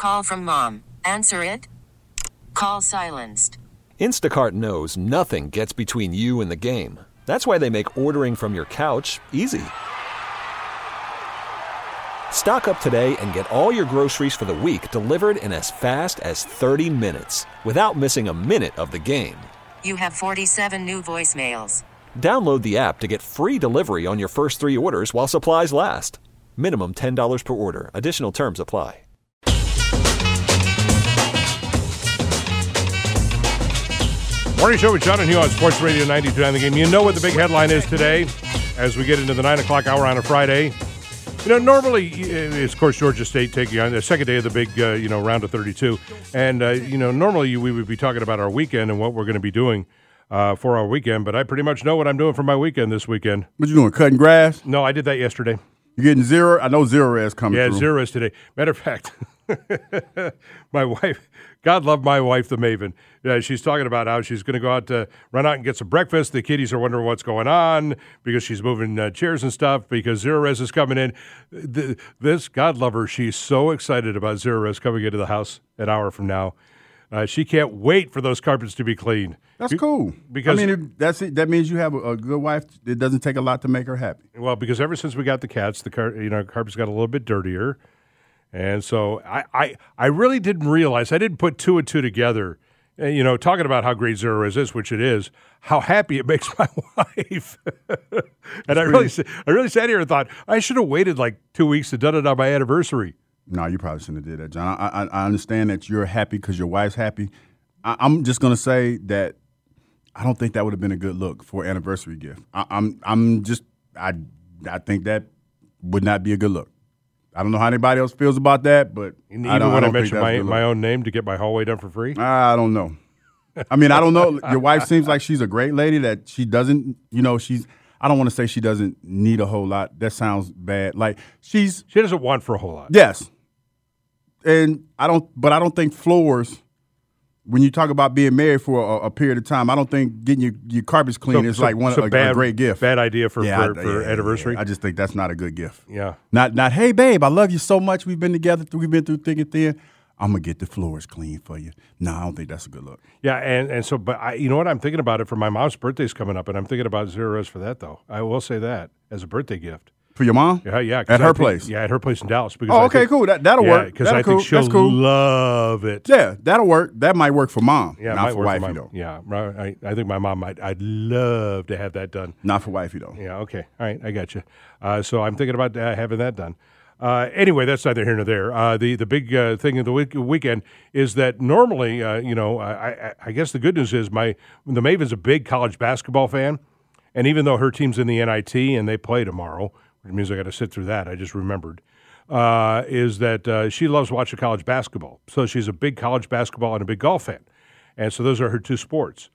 Call from mom. Answer it. Call silenced. Instacart knows nothing gets between you and the game. That's why they make ordering from your couch easy. Stock up today and get all your groceries for the week delivered in as fast as 30 minutes without missing a minute of the game. You have 47 new voicemails. Download the app to get free delivery on your first 3 orders while supplies last. Minimum $10 per order. Additional terms apply. Morning Show with John and Hugh on Sports Radio 92.9 The Game. You know what the big headline is today as we get into the 9 o'clock hour on a Friday. You know, normally it's, of course, Georgia State taking on the second day of the big, round of 32. And, normally we would be talking about our weekend and what we're going to be doing for our weekend. But I pretty much know what I'm doing for my weekend this weekend. What you doing, cutting grass? No, I did that yesterday. You getting zero? I know zero is coming through. Yeah, zero is today. Matter of fact, my wife, God love my wife, the Maven. Yeah, she's talking about how she's going to go out to run out and get some breakfast. The kiddies are wondering what's going on because she's moving chairs and stuff because Zero Res is coming in. This, God love her, she's so excited about Zero Res coming into the house an hour from now. She can't wait for those carpets to be clean. That's cool. Because that's it. That means you have a good wife. It doesn't take a lot to make her happy. Well, because ever since we got the cats, carpets got a little bit dirtier. And so I really didn't realize, I didn't put two and two together, talking about how great Zero Res is, which it is, how happy it makes my wife. And I really sat here and thought, I should have waited like 2 weeks to done it on my anniversary. No, you probably shouldn't have did that, John. I understand that you're happy because your wife's happy. I'm just going to say that I don't think that would have been a good look for an anniversary gift. I think that would not be a good look. I don't know how anybody else feels about that, but even when I mentioned my own name to get my hallway done for free? I don't know. I mean, I don't know. Your wife seems like she's a great lady that she doesn't, I don't want to say she doesn't need a whole lot. That sounds bad. Like she doesn't want for a whole lot. Yes. And I don't think floors, when you talk about being married for a period of time, I don't think getting your carpets clean is like a great gift. Bad idea for anniversary. Yeah. I just think that's not a good gift. Yeah. Not hey babe, I love you so much. We've been together. We've been through thick and thin. I'm gonna get the floors clean for you. No, I don't think that's a good look. Yeah, and so, but you know what? I'm thinking about it for my mom's birthday's coming up, and I'm thinking about Zero Res for that though. I will say that as a birthday gift. For your mom? Yeah. At her place? Yeah, at her place in Dallas. Because cool. That'll work. Because I think she'll love it. Yeah, that'll work. That might work for mom. Yeah, not for wifey, though. Yeah, I think my mom might. I'd love to have that done. Not for wifey, though. Yeah, okay. All right, I got you. So I'm thinking about having that done. Anyway, that's neither here nor there. The big thing of the weekend is that normally, I guess the good news is the Maven's a big college basketball fan, and even though her team's in the NIT and they play tomorrow, which means I got to sit through that. I just remembered. Is that she loves watching college basketball. So she's a big college basketball and a big golf fan. And so those are her two sports.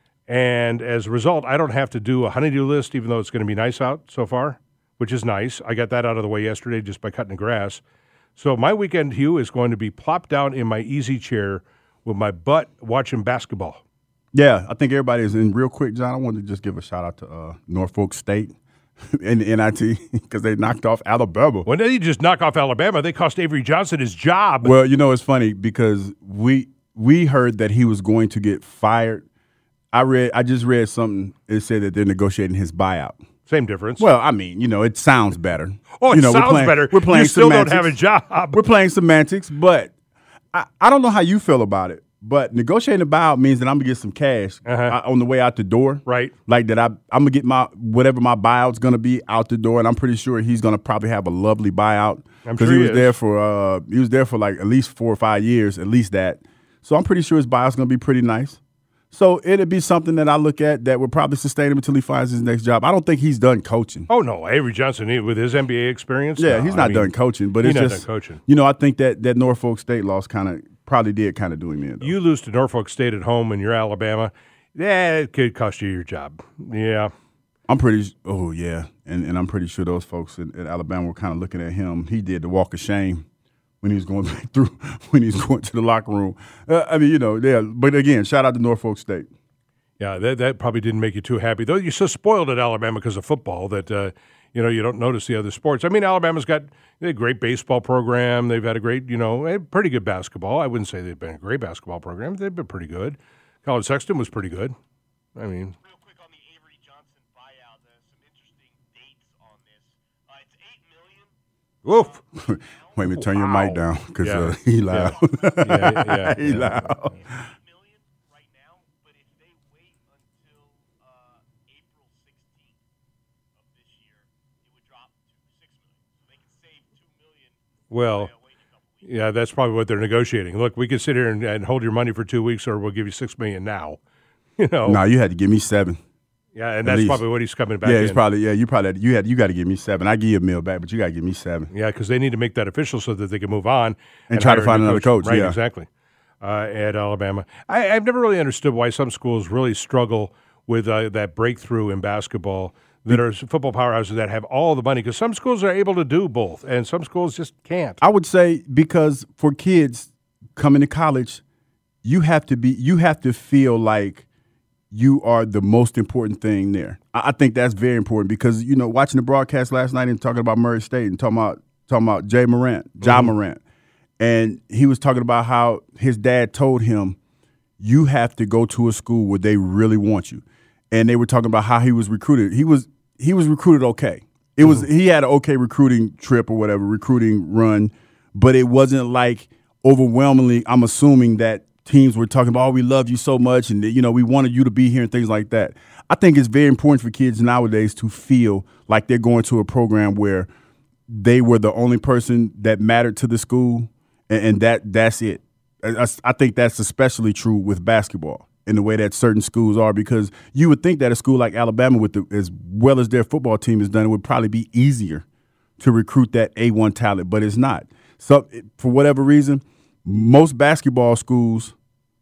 And as a result, I don't have to do a honey-do list, even though it's going to be nice out so far, which is nice. I got that out of the way yesterday just by cutting the grass. So my weekend, Hugh, is going to be plopped down in my easy chair with my butt watching basketball. Yeah, I think everybody is in. Real quick, John, I wanted to just give a shout-out to Norfolk State. In the NIT because they knocked off Alabama. Well, they didn't just knock off Alabama. They cost Avery Johnson his job. Well, it's funny because we heard that he was going to get fired. I just read something. It said that they're negotiating his buyout. Same difference. Well, I mean, it sounds better. Oh, it sounds better. We're playing you still semantics. Don't have a job. We're playing semantics, but I don't know how you feel about it. But negotiating a buyout means that I'm going to get some cash on the way out the door. Right. Like that I'm going to get whatever my buyout's going to be out the door, and I'm pretty sure he's going to probably have a lovely buyout. Because he was there for like at least 4 or 5 years, at least that. So I'm pretty sure his buyout's going to be pretty nice. So it'd be something that I look at that would probably sustain him until he finds his next job. I don't think he's done coaching. Oh, no. Avery Johnson, with his NBA experience? Yeah, no, he's not done coaching. But he's it's not just, done coaching. I think that Norfolk State loss probably did kind of do him in. Though. You lose to Norfolk State at home and you're Alabama, it could cost you your job. Yeah. I'm pretty – and I'm pretty sure those folks at Alabama were kind of looking at him. He did the walk of shame when he was going when he was going to the locker room. But again, shout out to Norfolk State. Yeah, that probably didn't make you too happy. Though you're so spoiled at Alabama because of football that, you don't notice the other sports. I mean, Alabama's got a great baseball program. They've had a great, pretty good basketball. I wouldn't say they've been a great basketball program. They've been pretty good. College Sexton was pretty good. I mean, real quick on the Avery Johnson buyout, some interesting dates on this. It's $8 million. woof. Wait a minute, turn your mic down because Yeah. he loud. Yeah. He loud. $8 million right now, but if they wait until April 16th of this year, it would drop to $6 million. So they can save $2 million. Well, by waiting a couple weeks. yeah, that's probably what they're negotiating. Look, we can sit here and hold your money for 2 weeks, or we'll give you $6 million now. No, you had to give me 7. Yeah, and At that's least. probably what he's coming back. Yeah, in. it's probably you got to give me 7. I give you a meal back, but you got to give me 7. Yeah, because they need to make that official so that they can move on And try to hire a find new another coach, Right, yeah. exactly. At Alabama, I've never really understood why some schools really struggle with that breakthrough in basketball. That are football powerhouses that have all the money, because some schools are able to do both, and some schools just can't. I would say because for kids coming to college, you have to feel like you are the most important thing there. I think that's very important because watching the broadcast last night and talking about Murray State and talking about Ja Morant, and he was talking about how his dad told him, you have to go to a school where they really want you. And they were talking about how he was recruited. He was recruited okay. He had an okay recruiting trip or whatever, recruiting run, but it wasn't like overwhelmingly, I'm assuming that teams were talking about, oh, we love you so much and we wanted you to be here and things like that. I think it's very important for kids nowadays to feel like they're going to a program where they were the only person that mattered to the school and that's it. I think that's especially true with basketball in the way that certain schools are, because you would think that a school like Alabama, as well as their football team has done, it would probably be easier to recruit that A1 talent, but it's not. So for whatever reason, most basketball schools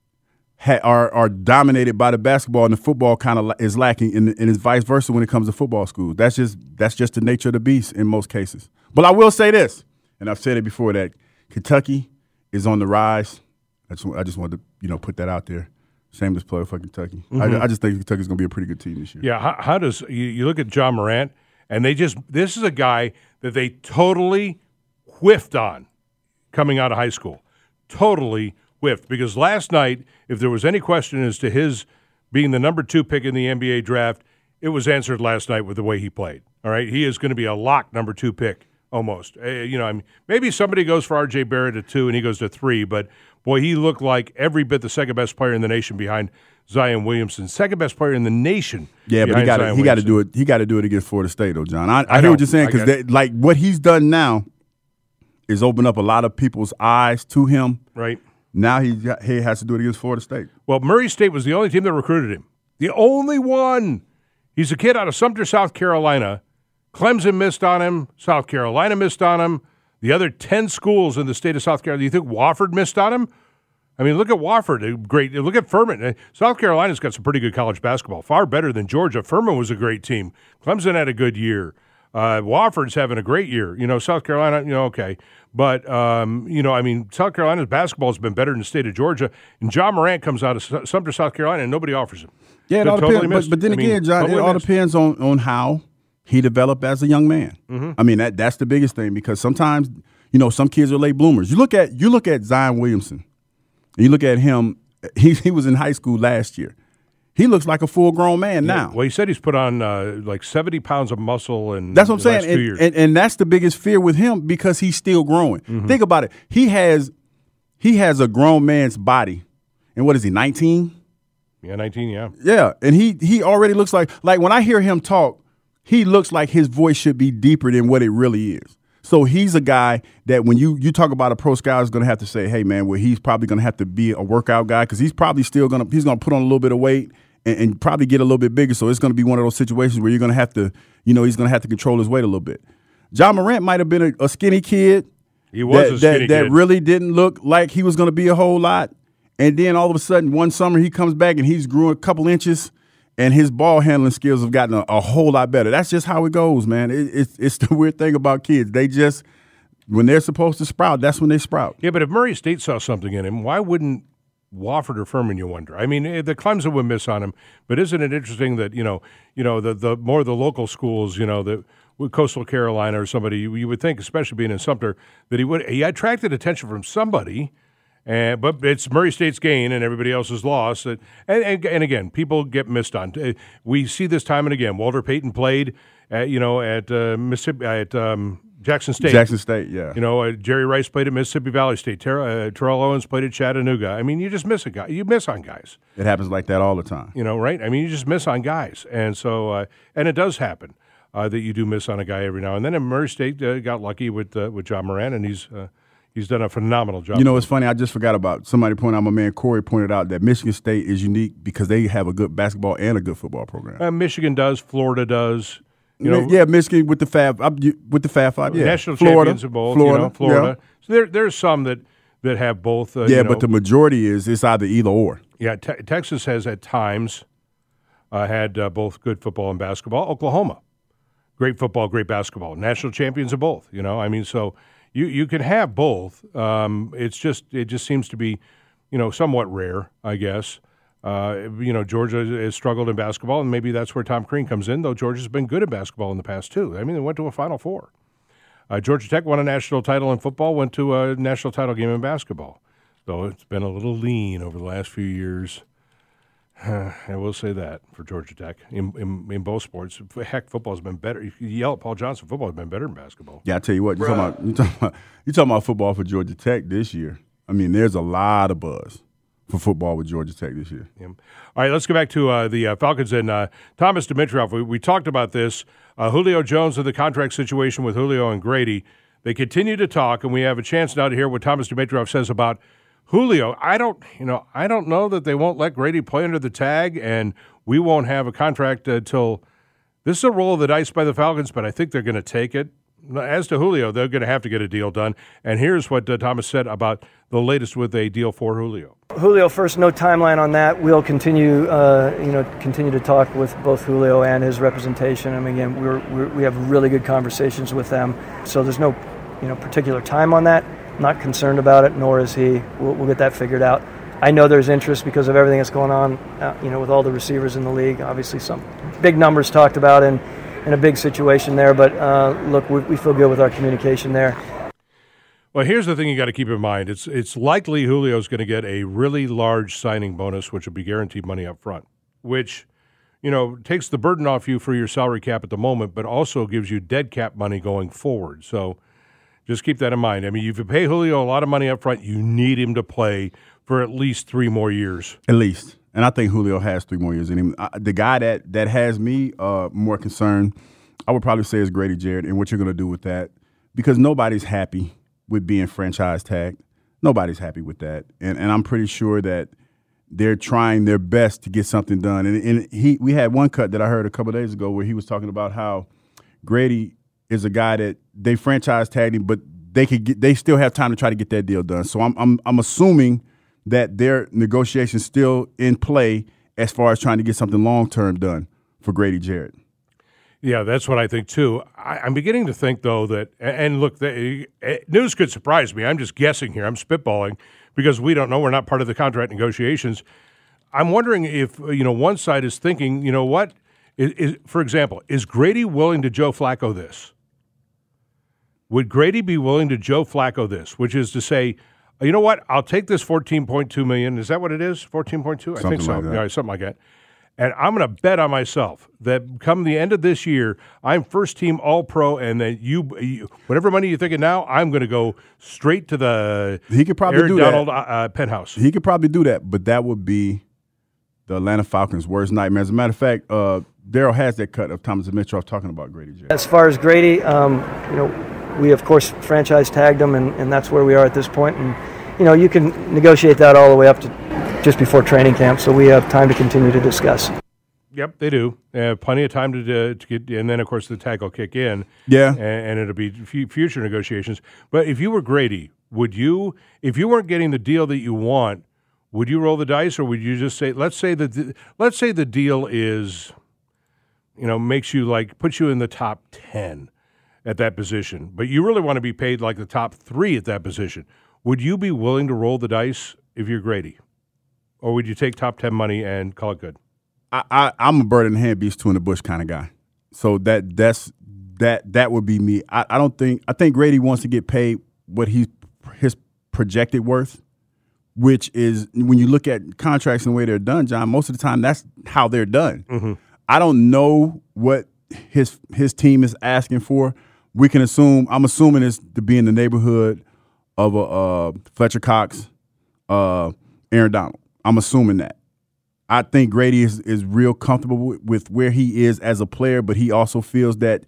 are dominated by the basketball, and the football kind of is lacking, and it's vice versa when it comes to football schools. That's just the nature of the beast in most cases. But I will say this, and I've said it before, that Kentucky is on the rise. I just wanted to put that out there. Shameless plug for Kentucky. I just think Kentucky's going to be a pretty good team this year. Yeah, how does you look at Ja Morant, and this is a guy that they totally whiffed on coming out of high school. Totally whiffed, because last night, if there was any question as to his being the number 2 pick in the NBA draft, it was answered last night with the way he played. All right, he is going to be a lock number 2 pick almost. Maybe somebody goes for R.J. Barrett at 2 and he goes to 3, but boy, he looked like every bit the second best player in the nation behind Zion Williamson. Second best player in the nation. Yeah, but he got to do it. He got to do it against Florida State, though, John. I hear what you're saying, because like what he's done now is open up a lot of people's eyes to him. Right. Now he has to do it against Florida State. Well, Murray State was the only team that recruited him. The only one. He's a kid out of Sumter, South Carolina. Clemson missed on him. South Carolina missed on him. The other 10 schools in the state of South Carolina. Do you think Wofford missed on him? I mean, look at Wofford. Great. Look at Furman. South Carolina's got some pretty good college basketball, far better than Georgia. Furman was a great team. Clemson had a good year. Wofford's having a great year. South Carolina, okay. But, South Carolina's basketball has been better than the state of Georgia. And Ja Morant comes out of Sumter, South Carolina, and nobody offers him. Yeah, it all depends. But then again, John, it all depends on how he developed as a young man. Mm-hmm. I mean, that's the biggest thing, because sometimes, some kids are late bloomers. You look at Zion Williamson. You look at him, he was in high school last year. He looks like a full-grown man now. Well, he said he's put on like 70 pounds of muscle in that's what I'm saying. Last 2 years. And that's the biggest fear with him, because he's still growing. Mm-hmm. Think about it. He has a grown man's body. And what is he, 19? Yeah, 19, yeah. Yeah, and he already looks like when I hear him talk, he looks like his voice should be deeper than what it really is. So he's a guy that when you talk about a pro scout is going to have to say, hey, man, well, he's probably going to have to be a workout guy, because he's probably still going to put on a little bit of weight and probably get a little bit bigger. So it's going to be one of those situations where you're going to have to, he's going to have to control his weight a little bit. Ja Morant might have been a skinny kid. He was a skinny kid. That really didn't look like he was going to be a whole lot. And then all of a sudden, one summer, he comes back and he's grew a couple inches, and his ball handling skills have gotten a whole lot better. That's just how it goes, man. It's the weird thing about kids. They just, when they're supposed to sprout, that's when they sprout. Yeah, but if Murray State saw something in him, why wouldn't Wofford or Furman, you wonder? I mean, the Clemson would miss on him, but isn't it interesting that, the more the local schools, that with Coastal Carolina or somebody, you would think, especially being in Sumter, that he attracted attention from somebody. But it's Murray State's gain and everybody else's loss. And again, people get missed on. We see this time and again. Walter Payton played at Mississippi at Jackson State. Jackson State, yeah. Jerry Rice played at Mississippi Valley State. Terrell Owens played at Chattanooga. I mean, you just miss a guy. You miss on guys. It happens like that all the time. Right? I mean, you just miss on guys. And so, and it does happen that you do miss on a guy every now and then. And Murray State got lucky with John Moran, and he's done a phenomenal job. It's funny. I just forgot about somebody pointed out. My man Corey pointed out that Michigan State is unique because they have a good basketball and a good football program. Michigan does. Florida does. Michigan with the Fab Five. Yeah, national Florida, champions of both. Florida. Florida. Yeah. So there's some that have both. But the majority it's either either or. Yeah, Texas has at times had both good football and basketball. Oklahoma, great football, great basketball. National champions of both. So. You can have both. It just seems to be, somewhat rare, I guess. Georgia has struggled in basketball, and maybe that's where Tom Crean comes in. Though Georgia's been good at basketball in the past too. I mean, they went to a Final Four. Georgia Tech won a national title in football. Went to a national title game in basketball. So it's been a little lean over the last few years. I will say that for Georgia Tech in both sports. Heck, football's been better. You yell at Paul Johnson, football has been better than basketball. Yeah, I tell you what, you're talking about football for Georgia Tech this year. I mean, there's a lot of buzz for football with Georgia Tech this year. Yeah. All right, let's go back to the Falcons and Thomas Dimitroff. We talked about this. Julio Jones and the contract situation with Julio and Grady. They continue to talk, and we have a chance now to hear what Thomas Dimitroff says about Julio. I don't know that they won't let Grady play under the tag, and we won't have a contract until this is a roll of the dice by the Falcons, but I think they're going to take it. As to Julio, they're going to have to get a deal done. And here's what Thomas said about the latest with a deal for Julio. Julio, first, no timeline on that. We'll continue to talk with both Julio and his representation. I mean, again, we have really good conversations with them, so there's no particular time on that. Not concerned about it, nor is he. We'll get that figured out. I know there's interest because of everything that's going on, with all the receivers in the league. Obviously, some big numbers talked about in a big situation there. But look, we feel good with our communication there. Well, here's the thing you got to keep in mind. It's likely Julio's going to get a really large signing bonus, which will be guaranteed money up front, which takes the burden off you for your salary cap at the moment, but also gives you dead cap money going forward. So. Just keep that in mind. I mean, if you pay Julio a lot of money up front, you need him to play for at least 3 more years. At least. And I think Julio has 3 more years in him. The guy that has me more concerned, I would probably say, is Grady Jarrett and what you're going to do with that. Because nobody's happy with being franchise tagged. Nobody's happy with that. And I'm pretty sure that they're trying their best to get something done. And we had one cut that I heard a couple of days ago where he was talking about how Grady is a guy that they franchise tagged him, but they still have time to try to get that deal done. So I'm assuming that their negotiations still in play as far as trying to get something long term done for Grady Jarrett. Yeah, that's what I think too. I'm beginning to think though that, and look, news could surprise me. I'm just guessing here. I'm spitballing because we don't know. We're not part of the contract negotiations. I'm wondering if one side is thinking, what is for example, is Grady willing to Joe Flacco this? Would Grady be willing to Joe Flacco this, which is to say, you know what, I'll take this $14.2 million. Is that what it is, 14.2? I think so. Like that. Yeah, something like that. And I'm going to bet on myself that come the end of this year, I'm first-team All-Pro, and that you whatever money you're thinking now, I'm going to go straight to the he could probably Aaron do Donald that. Penthouse. He could probably do that, but that would be the Atlanta Falcons' worst nightmare. As a matter of fact, Daryl has that cut of Thomas Dimitroff talking about Grady Jarrett. As far as Grady, we, of course, franchise tagged him, and that's where we are at this point. And, you can negotiate that all the way up to just before training camp, so we have time to continue to discuss. Yep, they do. Plenty of time to get, and then, of course, the tag will kick in. Yeah. And it'll be future negotiations. But if you were Grady, would you, if you weren't getting the deal that you want, would you roll the dice, or would you just say, let's say the deal is, makes you puts you in the top 10 at that position, but you really want to be paid like the top 3 at that position. Would you be willing to roll the dice if you're Grady? Or would you take top 10 money and call it good? I'm a bird in the hand, beast two in the bush kind of guy. So that's that would be me. I think Grady wants to get paid what his projected worth, which is when you look at contracts and the way they're done, John, most of the time that's how they're done. Mm-hmm. I don't know what his team is asking for. We can assume, I'm assuming it's to be in the neighborhood of a Fletcher Cox, Aaron Donald. I'm assuming that. I think Grady is real comfortable with where he is as a player, but he also feels that,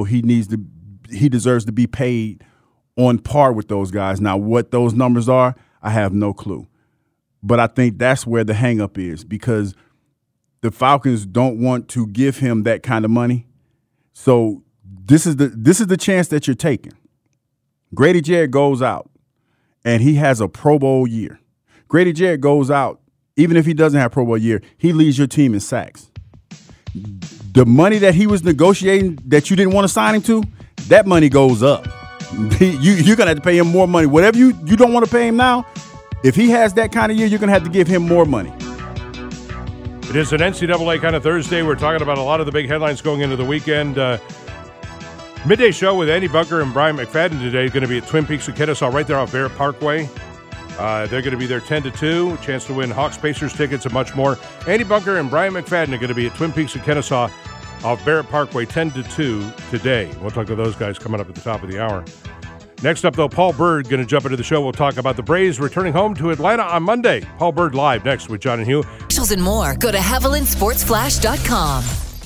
he deserves to be paid on par with those guys. Now, what those numbers are, I have no clue. But I think that's where the hang-up is, because the Falcons don't want to give him that kind of money. So this is the chance that you're taking. Grady Jarrett goes out, and he has a Pro Bowl year. Grady Jarrett goes out, even if he doesn't have a Pro Bowl year, he leads your team in sacks. The money that he was negotiating that you didn't want to sign him to, that money goes up. You're going to have to pay him more money. Whatever you don't want to pay him now, if he has that kind of year, you're going to have to give him more money. It is an NCAA kind of Thursday. We're talking about a lot of the big headlines going into the weekend. Midday show with Andy Bunker and Brian McFadden today is going to be at Twin Peaks of Kennesaw, right there off Barrett Parkway. They're going to be there 10 to 2. Chance to win Hawks Pacers tickets and much more. Andy Bunker and Brian McFadden are going to be at Twin Peaks of Kennesaw off Barrett Parkway 10 to 2 today. We'll talk to those guys coming up at the top of the hour. Next up, though, Paul Bird going to jump into the show. We'll talk about the Braves returning home to Atlanta on Monday. Paul Bird live next with John and Hugh. And more, go to HavilandSportsFlash.com.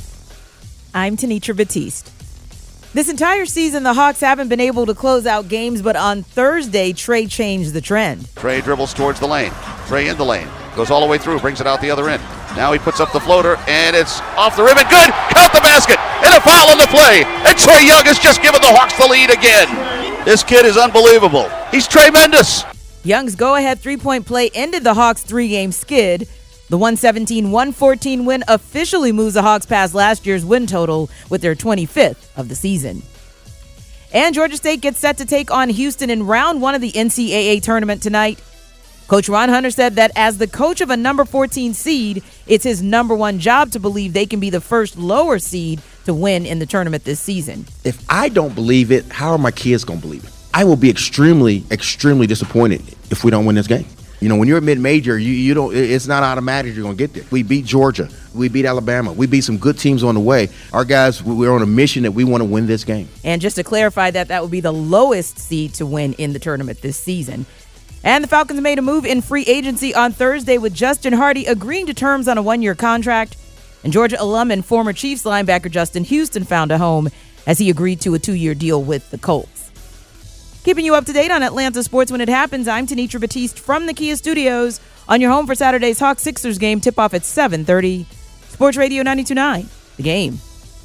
I'm Tenitra Batiste. This entire season, the Hawks haven't been able to close out games, but on Thursday, Trey changed the trend. Trey dribbles towards the lane. Trey in the lane. Goes all the way through, brings it out the other end. Now he puts up the floater, and it's off the ribbon. Good! Count the basket! And a foul on the play! And Trey Young has just given the Hawks the lead again! This kid is unbelievable. He's tremendous. Young's go-ahead three-point play ended the Hawks' three-game skid. The 117-114 win officially moves the Hawks past last year's win total with their 25th of the season. And Georgia State gets set to take on Houston in round one of the NCAA tournament tonight. Coach Ron Hunter said that as the coach of a number 14 seed, it's his number one job to believe they can be the first lower seed to win in the tournament this season. If I don't believe it, how are my kids going to believe it? I will be extremely, extremely disappointed if we don't win this game. You know, when you're a mid-major, you don't. It's not automatic you're going to get there. We beat Georgia. We beat Alabama. We beat some good teams on the way. Our guys, we're on a mission that we want to win this game. And just to clarify that would be the lowest seed to win in the tournament this season. And the Falcons made a move in free agency on Thursday with Justin Hardy agreeing to terms on a one-year contract. And Georgia alum and former Chiefs linebacker Justin Houston found a home as he agreed to a 2-year deal with the Colts. Keeping you up to date on Atlanta sports when it happens, I'm Tenitra Batiste from the Kia Studios on your home for Saturday's Hawks-Sixers game. Tip-off at 7:30. Sports Radio 92.9, The Game.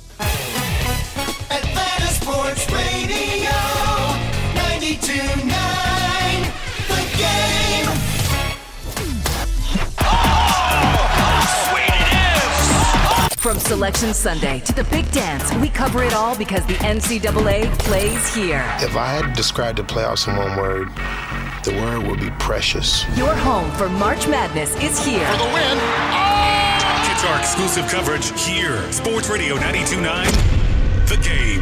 Atlanta Sports Radio 92.9, The Game. Oh, sweet it is! From Selection Sunday to the Big Dance, we cover it all because the NCAA plays here. If I had described the playoffs in one word, the word would be precious. Your home for March Madness is here. For the win. It's our exclusive coverage here. Sports Radio 92.9, The Game.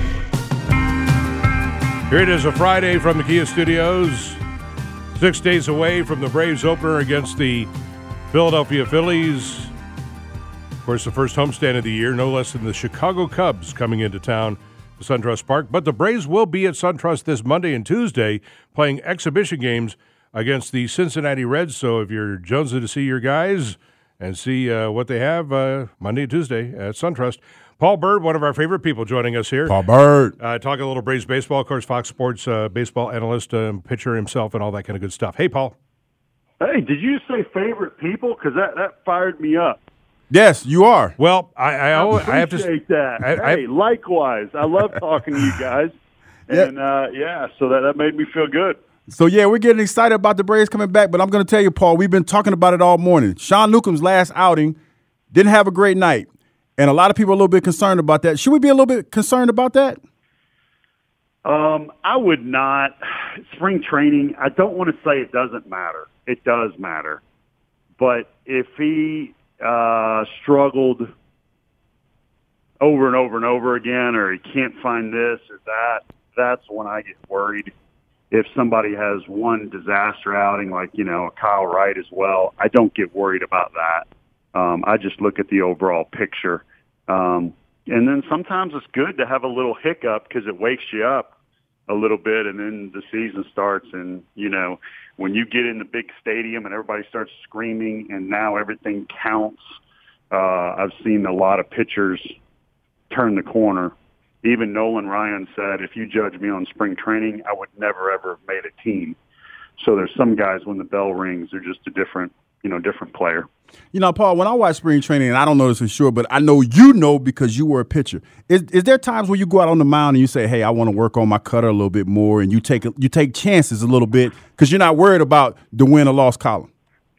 Here it is, a Friday from the Kia Studios. 6 days away from the Braves opener against the Philadelphia Phillies. Of course, the first homestand of the year, no less than the Chicago Cubs coming into town to SunTrust Park. But the Braves will be at SunTrust this Monday and Tuesday playing exhibition games against the Cincinnati Reds. So if you're jonesing to see your guys and see what they have Monday and Tuesday at SunTrust. Paul Bird, one of our favorite people, joining us here. Paul Bird. Talking a little Braves baseball. Of course, Fox Sports baseball analyst, pitcher himself, and all that kind of good stuff. Hey, Paul. Hey, did you say favorite people? Because that fired me up. Yes, you are. Well, I have to appreciate that. Likewise. I love talking to you guys. And, so that made me feel good. So, we're getting excited about the Braves coming back, but I'm going to tell you, Paul, we've been talking about it all morning. Sean Newcomb's last outing didn't have a great night, and a lot of people are a little bit concerned about that. Should we be a little bit concerned about that? I would not. Spring training, I don't want to say it doesn't matter. It does matter. But if he struggled over and over and over again, or he can't find this or that, that's when I get worried. If somebody has one disaster outing, like, a Kyle Wright as well, I don't get worried about that. I just look at the overall picture. And then sometimes it's good to have a little hiccup because it wakes you up a little bit, and then the season starts. And, when you get in the big stadium and everybody starts screaming and now everything counts, I've seen a lot of pitchers turn the corner. Even Nolan Ryan said, if you judge me on spring training, I would never, ever have made a team. So there's some guys, when the bell rings, they're just a different player. Paul, when I watch spring training, and I don't know this for sure, but I know you know because you were a pitcher. Is there times where you go out on the mound and you say, hey, I want to work on my cutter a little bit more, and you take chances a little bit because you're not worried about the win or loss column?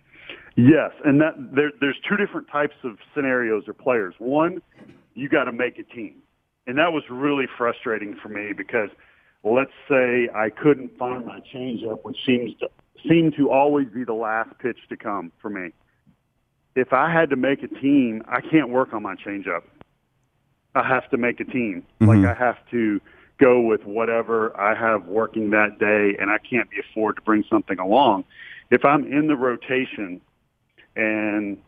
Yes, and there's two different types of scenarios or players. One, you got to make a team. And that was really frustrating for me because let's say I couldn't find my changeup, which seemed to always be the last pitch to come for me. If I had to make a team, I can't work on my changeup. I have to make a team. Mm-hmm. Like I have to go with whatever I have working that day, and I can't be afford to bring something along. If I'm in the rotation and,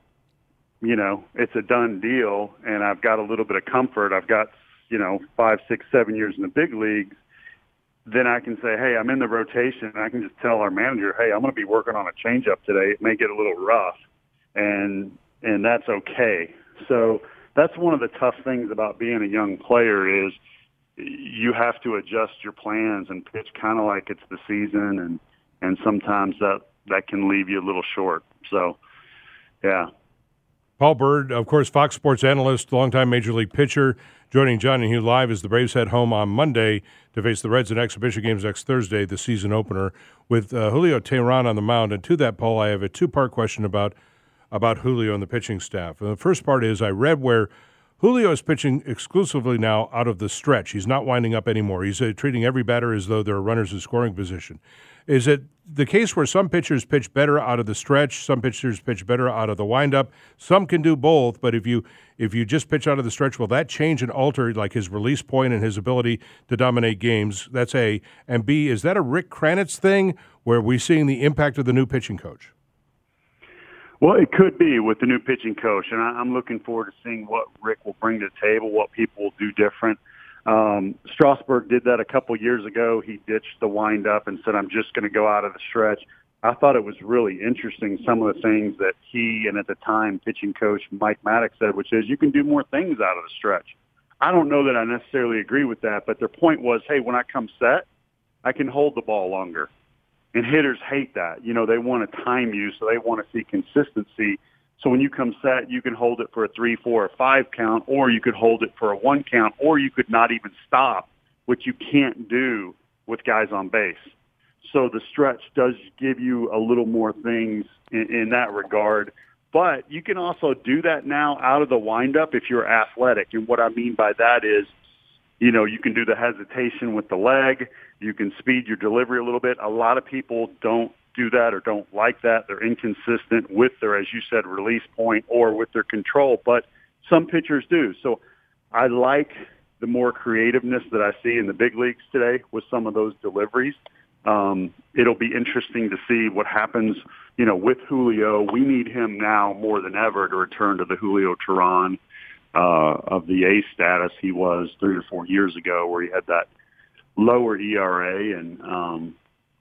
it's a done deal and I've got a little bit of comfort, I've got, 5, 6, 7 years in the big leagues, then I can say, hey, I'm in the rotation, and I can just tell our manager, hey, I'm going to be working on a changeup today. It may get a little rough, and that's okay. So that's one of the tough things about being a young player is you have to adjust your plans and pitch kind of like it's the season, and sometimes that can leave you a little short. So, yeah. Paul Byrd, of course, Fox Sports analyst, longtime Major League pitcher, joining John and Hugh live as the Braves head home on Monday to face the Reds in exhibition games next Thursday, the season opener, with Julio Teheran on the mound. And to that, Paul, I have a two-part question about Julio and the pitching staff. And the first part is I read where Julio is pitching exclusively now out of the stretch. He's not winding up anymore. He's treating every batter as though they're runners in scoring position. Is it the case where some pitchers pitch better out of the stretch, some pitchers pitch better out of the windup? Some can do both, but if you just pitch out of the stretch, will that change and alter like his release point and his ability to dominate games? That's A. And B, is that a Rick Kranitz thing where we're seeing the impact of the new pitching coach? Well, it could be with the new pitching coach, and I'm looking forward to seeing what Rick will bring to the table, what people will do different. Strasburg did that a couple years ago. He ditched the windup and said, I'm just going to go out of the stretch. I thought it was really interesting, some of the things that he and at the time pitching coach Mike Maddox said, which is you can do more things out of the stretch. I don't know that I necessarily agree with that, but their point was, hey, when I come set, I can hold the ball longer. And hitters hate that. They want to time you, so they want to see consistency. So when you come set, you can hold it for a 3, 4, or 5 count, or you could hold it for a 1 count, or you could not even stop, which you can't do with guys on base. So the stretch does give you a little more things in that regard. But you can also do that now out of the windup if you're athletic. And what I mean by that is, you can do the hesitation with the leg. You can speed your delivery a little bit. A lot of people don't do that or don't like that. They're inconsistent with their, as you said, release point or with their control, but some pitchers do. So I like the more creativeness that I see in the big leagues today with some of those deliveries. It'll be interesting to see what happens, with Julio. We need him now more than ever to return to the Julio Teheran of the A status he was 3 or 4 years ago, where he had that lower ERA and,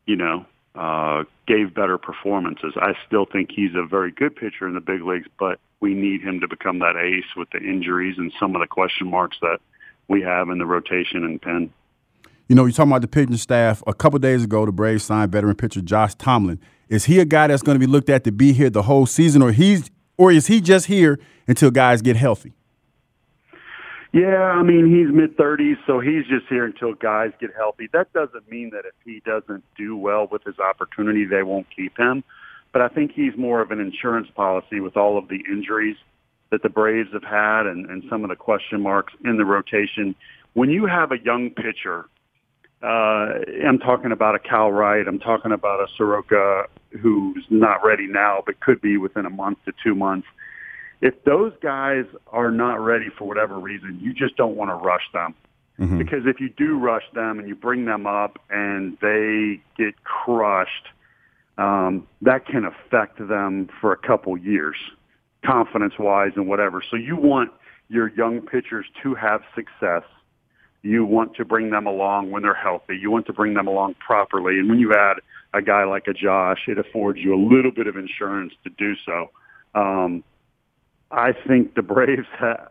gave better performances. I still think he's a very good pitcher in the big leagues, but we need him to become that ace with the injuries and some of the question marks that we have in the rotation and pen. You're talking about the pitching staff. A couple of days ago, the Braves signed veteran pitcher Josh Tomlin. Is he a guy that's going to be looked at to be here the whole season, or is he just here until guys get healthy? Yeah, he's mid-30s, so he's just here until guys get healthy. That doesn't mean that if he doesn't do well with his opportunity, they won't keep him. But I think he's more of an insurance policy with all of the injuries that the Braves have had and some of the question marks in the rotation. When you have a young pitcher, I'm talking about a Kyle Wright, I'm talking about a Soroka who's not ready now but could be within a month to 2 months. if those guys are not ready for whatever reason, you just don't want to rush them. Mm-hmm. Because if you do rush them and you bring them up and they get crushed, that can affect them for a couple years, confidence-wise and whatever. So you want your young pitchers to have success. You want to bring them along when they're healthy. You want to bring them along properly. And when you add a guy like a Josh, it affords you a little bit of insurance to do so. I think the Braves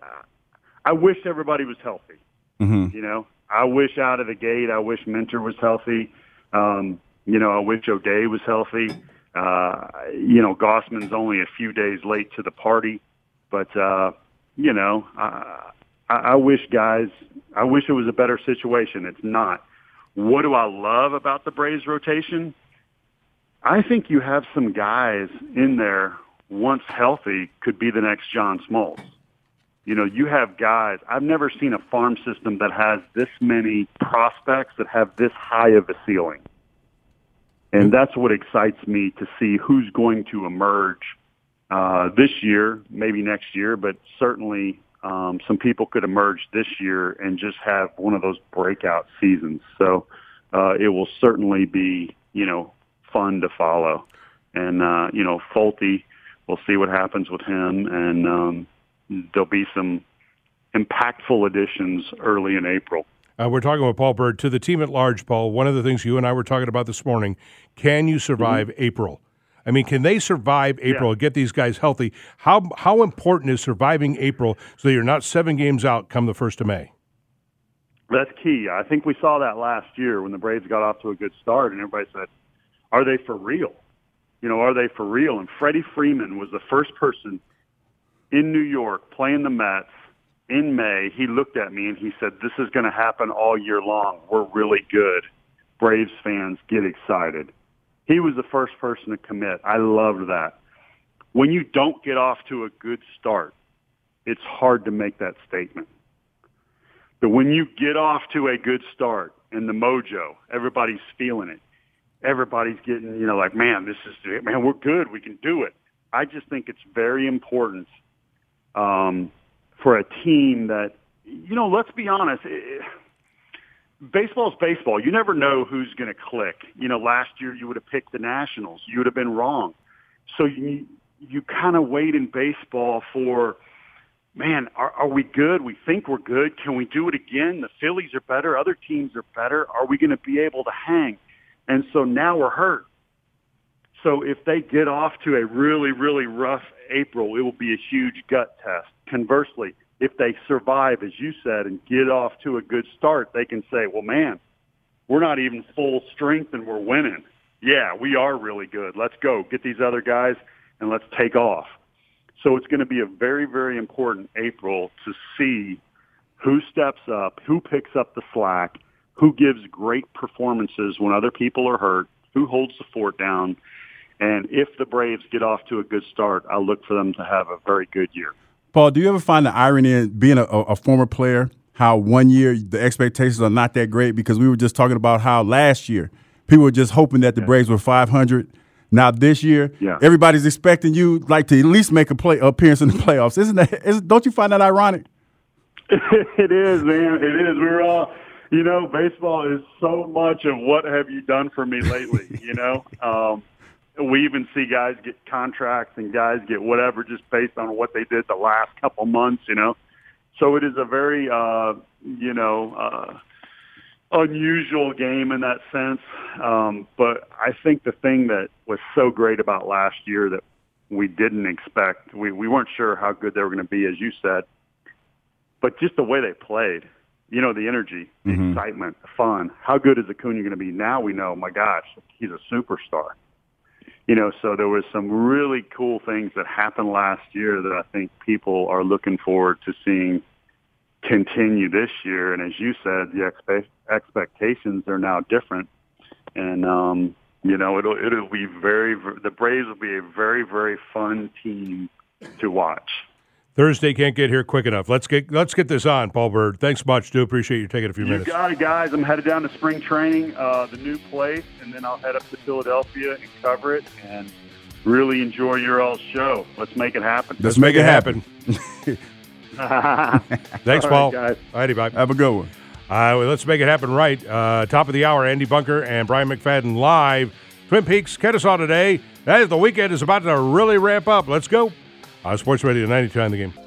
I wish everybody was healthy. Mm-hmm. You know, I wish out of the gate, I wish Minter was healthy. You know, I wish O'Day was healthy. You know, Gossman's only a few days late to the party. But, you know, I wish it was a better situation. It's not. What do I love about the Braves rotation? I think you have some guys in there, once healthy, could be the next John Smoltz. You know, you have guys. I've never seen a farm system that has this many prospects that have this high of a ceiling. And that's what excites me to see who's going to emerge this year, maybe next year, but certainly some people could emerge this year and just have one of those breakout seasons. So it will certainly be, you know, fun to follow. And, you know, Fulte, we'll see what happens with him. And there'll be some impactful additions early in April. We're talking with Paul Byrd. To the team at large, Paul, one of the things you and I were talking about this morning, can you survive April? I mean, can they survive April, get these guys healthy? How important is surviving April so you're not 7 games out come the 1st of May? That's key. I think we saw that last year when the Braves got off to a good start, and everybody said, are they for real? You know, are they for real? And Freddie Freeman was the first person in New York playing the Mets in May. He looked at me and he said, this is going to happen all year long. We're really good. Braves fans, get excited. He was the first person to commit. I loved that. When you don't get off to a good start, it's hard to make that statement. But when you get off to a good start and the mojo, everybody's feeling it. Everybody's getting, you know, like, man, we're good. We can do it. I just think it's very important for a team that, you know, let's be honest, baseball's baseball. You never know who's going to click. You know, last year you would have picked the Nationals. You would have been wrong. So you kind of wait in baseball for, man, are we good? We think we're good. Can we do it again? The Phillies are better. Other teams are better. Are we going to be able to hang? And so now we're hurt. So if they get off to a really, really rough April, it will be a huge gut test. Conversely, if they survive, as you said, and get off to a good start, they can say, well, man, we're not even full strength and we're winning. Yeah, we are really good. Let's go. Get these other guys and let's take off. So it's going to be a very, very important April to see who steps up, who picks up the slack, who gives great performances when other people are hurt, who holds the fort down. And if the Braves get off to a good start, I'll look for them to have a very good year. Paul, do you ever find the irony in being a former player, how 1 year the expectations are not that great? Because we were just talking about how last year people were just hoping that the Braves were 500. Now this year, everybody's expecting you like to at least make appearance in the playoffs. Don't you find that ironic? It is, man. It is. We're all, you know, baseball is so much of what have you done for me lately, you know? We even see guys get contracts and guys get whatever just based on what they did the last couple months, you know. So it is a very, unusual game in that sense. But I think the thing that was so great about last year that we didn't expect, we weren't sure how good they were going to be, as you said, but just the way they played, you know, the energy, the excitement, the fun. How good is Acuna going to be? Now we know, my gosh, he's a superstar. You know, so there was some really cool things that happened last year that I think people are looking forward to seeing continue this year. And as you said, the expectations are now different. And, you know, it'll be the Braves will be a very, very fun team to watch. Thursday can't get here quick enough. Let's get this on, Paul Byrd. Thanks much. Do appreciate you taking a few minutes. You got it, guys. I'm headed down to spring training, the new place, and then I'll head up to Philadelphia and cover it. And really enjoy your all's show. Let's make it happen. Let's make it happen. Thanks, All Paul. right, guys. All righty, bye. Have a good one. Well, let's make it happen right. Top of the hour, Andy Bunker and Brian McFadden live. Twin Peaks, Kennesaw today. That is, the weekend is about to really ramp up. Let's go. Sports Radio 92 on the game.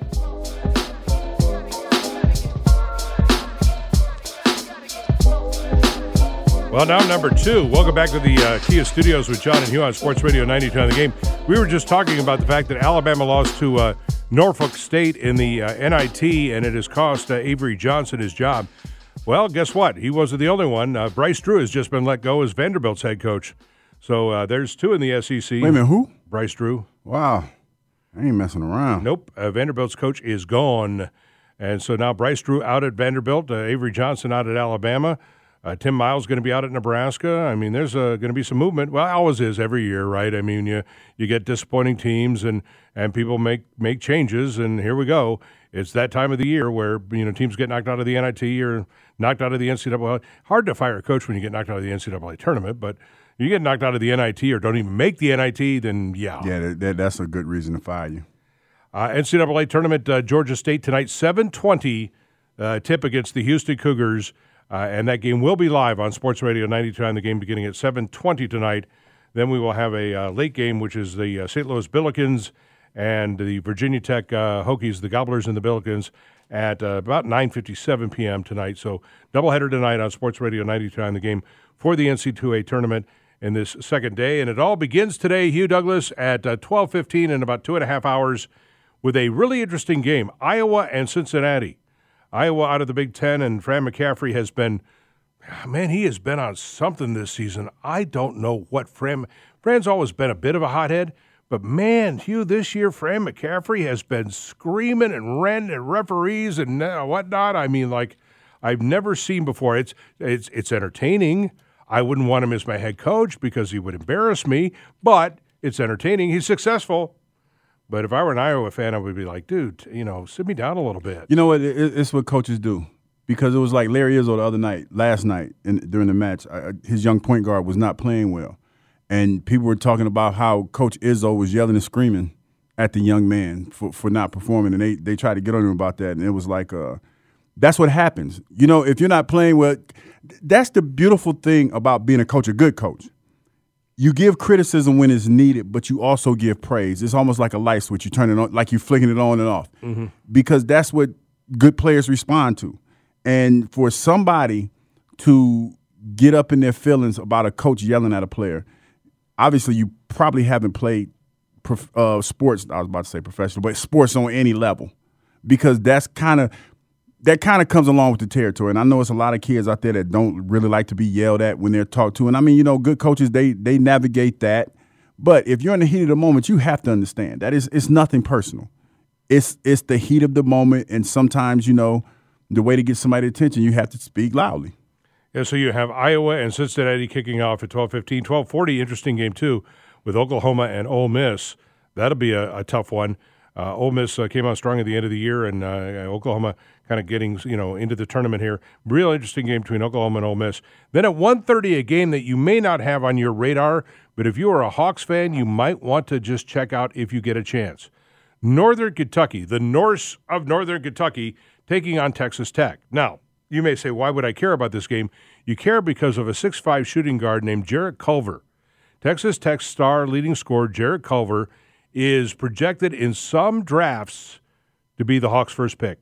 Well, now number 2. Welcome back to the Kia Studios with John and Hugh on Sports Radio 92 on the game. We were just talking about the fact that Alabama lost to Norfolk State in the NIT, and it has cost Avery Johnson his job. Well, guess what? He wasn't the only one. Bryce Drew has just been let go as Vanderbilt's head coach. So there's 2 in the SEC. Wait a minute, who? Bryce Drew. Wow. I ain't messing around. Nope. Vanderbilt's coach is gone. And so now Bryce Drew out at Vanderbilt, Avery Johnson out at Alabama. Tim Miles going to be out at Nebraska. I mean, there's going to be some movement. Well, it always is every year, right? I mean, you get disappointing teams and people make changes, and here we go. It's that time of the year where teams get knocked out of the NIT or knocked out of the NCAA. Hard to fire a coach when you get knocked out of the NCAA tournament, but you get knocked out of the NIT or don't even make the NIT, then yeah. Yeah, that's a good reason to fire you. NCAA tournament, Georgia State tonight, 7:20 tip against the Houston Cougars. And that game will be live on Sports Radio 92 on the game beginning at 7:20 tonight. Then we will have a late game, which is the St. Louis Billikens and the Virginia Tech Hokies, the Gobblers and the Billikens, at about 9:57 p.m. tonight. So doubleheader tonight on Sports Radio 92 on the game for the NC2A tournament in this second day. And it all begins today, Hugh Douglas, at 12:15 in about 2.5 hours with a really interesting game, Iowa and Cincinnati. Iowa out of the Big Ten, and Fran McCaffrey has been, he has been on something this season. I don't know what Fran's always been a bit of a hothead, but man, Hugh, this year Fran McCaffrey has been screaming and ranting at referees and whatnot. I mean, like I've never seen before. It's entertaining. I wouldn't want him as my head coach because he would embarrass me, but it's entertaining. He's successful. But if I were an Iowa fan, I would be like, dude, sit me down a little bit. You know what? It's what coaches do. Because it was like Larry Izzo last night during the match. His young point guard was not playing well. And people were talking about how Coach Izzo was yelling and screaming at the young man for not performing. And they tried to get on him about that. And it was like, that's what happens. If you're not playing well, that's the beautiful thing about being a coach, a good coach. You give criticism when it's needed, but you also give praise. It's almost like a light switch. You turn it on, like you're flicking it on and off, because that's what good players respond to. And for somebody to get up in their feelings about a coach yelling at a player, obviously you probably haven't played sports. I was about to say professional, but sports on any level, because that kind of comes along with the territory. And I know it's a lot of kids out there that don't really like to be yelled at when they're talked to. And I mean, good coaches, they navigate that. But if you're in the heat of the moment, you have to understand that it's nothing personal. It's the heat of the moment. And sometimes, the way to get somebody's attention, you have to speak loudly. Yeah, so you have Iowa and Cincinnati kicking off at 12:15. 12:40, interesting game too, with Oklahoma and Ole Miss. That'll be a tough one. Ole Miss came out strong at the end of the year, and Oklahoma kind of getting into the tournament here. Real interesting game between Oklahoma and Ole Miss. Then at 1:30, a game that you may not have on your radar, but if you are a Hawks fan, you might want to just check out if you get a chance. Northern Kentucky, the Norse of Northern Kentucky, taking on Texas Tech. Now, you may say, why would I care about this game? You care because of a 6'5" shooting guard named Jarrett Culver. Texas Tech star leading scorer Jarrett Culver is projected in some drafts to be the Hawks' first pick.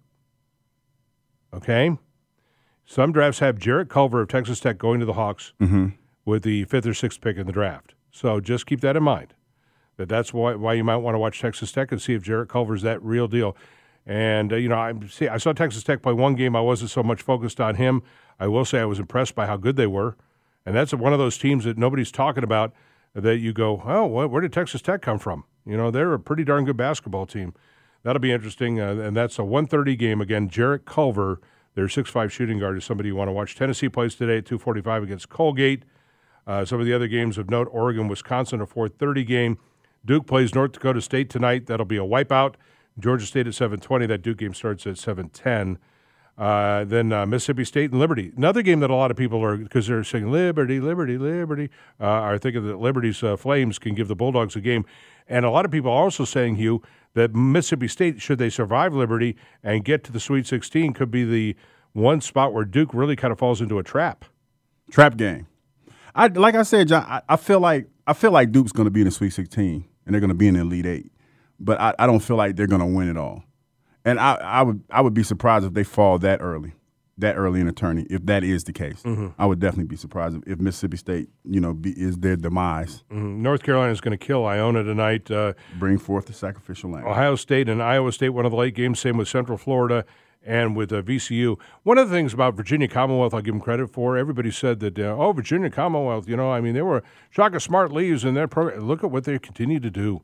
Okay? Some drafts have Jarrett Culver of Texas Tech going to the Hawks with the 5th or 6th pick in the draft. So just keep that in mind. That's why you might want to watch Texas Tech and see if Jarrett Culver's that real deal. And, I saw Texas Tech play one game. I wasn't so much focused on him. I will say I was impressed by how good they were. And that's one of those teams that nobody's talking about that you go, oh, where did Texas Tech come from? They're a pretty darn good basketball team. That'll be interesting. And that's a 1:30 game. Again, Jarrett Culver, their 6'5" shooting guard, is somebody you want to watch. Tennessee plays today at 2:45 against Colgate. Some of the other games of note, Oregon, Wisconsin, a 4:30 game. Duke plays North Dakota State tonight. That'll be a wipeout. Georgia State at 7:20. That Duke game starts at 7:10. Then Mississippi State and Liberty. Another game that a lot of people are, because they're saying Liberty, Liberty, Liberty, are thinking that Liberty's Flames can give the Bulldogs a game. And a lot of people are also saying, Hugh, that Mississippi State, should they survive Liberty and get to the Sweet 16, could be the one spot where Duke really kind of falls into a trap. Trap game. Like I said, John, I feel like Duke's going to be in the Sweet 16 and they're going to be in the Elite Eight, but I don't feel like they're going to win it all. And I would be surprised if they fall that early in the tourney, if that is the case. Mm-hmm. I would definitely be surprised if Mississippi State, is their demise. Mm-hmm. North Carolina is going to kill Iona tonight. Bring forth the sacrificial lamb. Ohio State and Iowa State, one of the late games, same with Central Florida and with VCU. One of the things about Virginia Commonwealth I'll give them credit for, everybody said that, Virginia Commonwealth, they were Shaka Smart leaves in their program. Look at what they continue to do.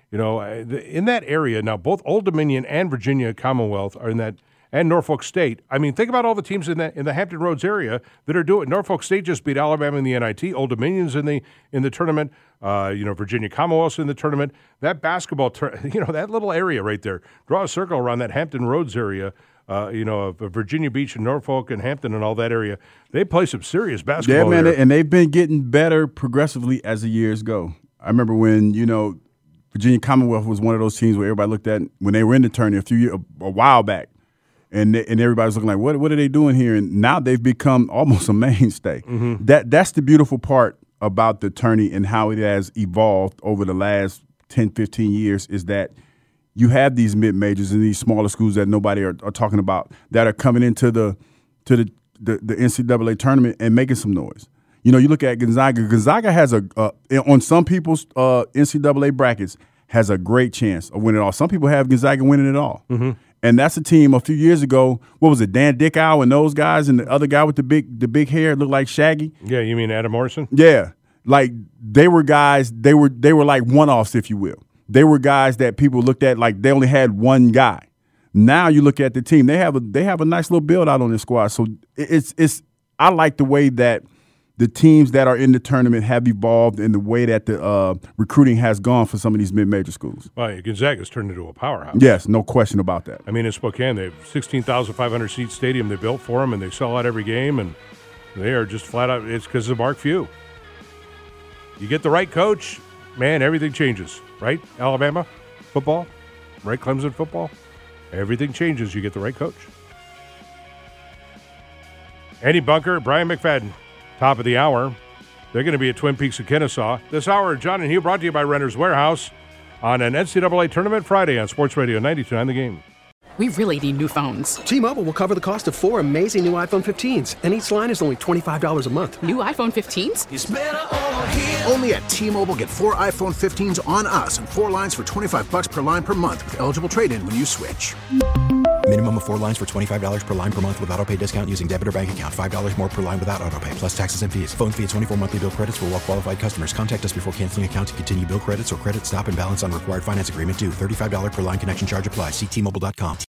In that area, now both Old Dominion and Virginia Commonwealth are in that, and Norfolk State. I mean, think about all the teams in the Hampton Roads area that are doing. Norfolk State just beat Alabama in the NIT. Old Dominion's in the tournament. Virginia Commonwealth's in the tournament. That basketball, that little area right there. Draw a circle around that Hampton Roads area. Of Virginia Beach and Norfolk and Hampton and all that area. They play some serious basketball. Yeah, man, there. And they've been getting better progressively as the years go. I remember when Virginia Commonwealth was one of those teams where everybody looked at when they were in the tourney a while back, and everybody was looking like, what are they doing here? And now they've become almost a mainstay. Mm-hmm. That's the beautiful part about the tourney and how it has evolved over the last 10, 15 years is that you have these mid-majors and these smaller schools that nobody are talking about that are coming into the NCAA tournament and making some noise. You look at Gonzaga. Gonzaga has on some people's NCAA brackets, has a great chance of winning it all. Some people have Gonzaga winning it all. Mm-hmm. And that's a team a few years ago. What was it, Dan Dickow and those guys and the other guy with the big hair looked like Shaggy? Yeah, you mean Adam Morrison? Yeah. Like they were guys, they were like one-offs, if you will. They were guys that people looked at like they only had one guy. Now you look at the team, they have a nice little build out on this squad. So I like the way that the teams that are in the tournament have evolved and the way that the recruiting has gone for some of these mid-major schools. Well, Gonzaga's turned into a powerhouse. Yes, no question about that. I mean, in Spokane, they have 16,500-seat stadium they built for them, and they sell out every game, and they are just flat out. It's because of Mark Few. You get the right coach, man, everything changes, right? Alabama football, right? Clemson football, everything changes. You get the right coach. Andy Bunker, Brian McFadden. Top of the hour. They're going to be at Twin Peaks of Kennesaw. This hour, John and Hugh, brought to you by Renter's Warehouse on an NCAA Tournament Friday on Sports Radio 92.9 The Game. We really need new phones. T-Mobile will cover the cost of 4 amazing new iPhone 15s, and each line is only $25 a month. New iPhone 15s? It's better over here. Only at T-Mobile, get 4 iPhone 15s on us and 4 lines for $25 per line per month with eligible trade-in when you switch. Minimum of 4 lines for $25 per line per month with autopay discount using debit or bank account. $5 more per line without autopay, plus taxes and fees. Phone fee at 24 monthly bill credits for well-qualified customers. Contact us before canceling account to continue bill credits or credit stop and balance on required finance agreement due. $35 per line connection charge applies. See T-Mobile.com.